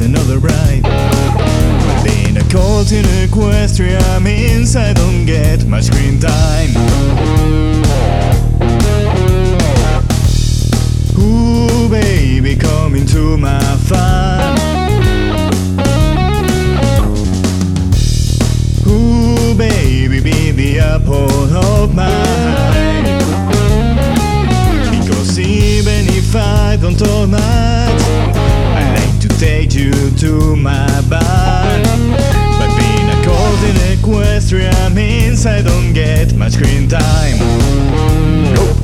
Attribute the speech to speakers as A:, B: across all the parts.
A: another bride. But being a colt in Equestria means I don't get much screen time. Ooh, baby, come into my fun. Ooh, baby, be the apple of my eye. Because even if I don't talk much, I like to take you to my barn. But being a colt in Equestria means I don't get much screen time. Nope.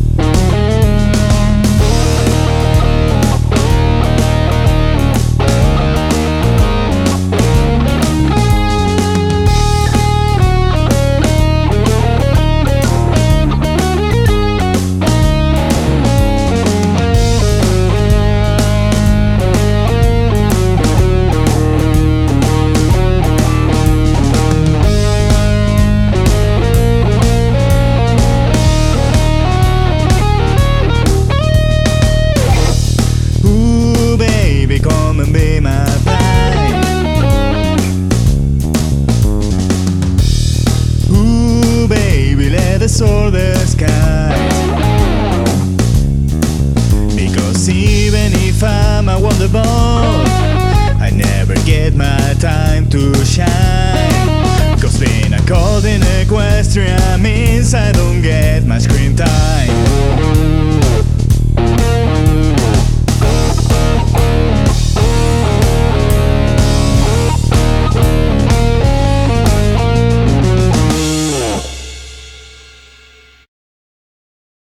A: Come and be my bride. Ooh, baby, let us soar the skies. Because even if I'm a wonder ball, I never get my time to shine. Cause being a colt in Equestria means I don't get my screen time.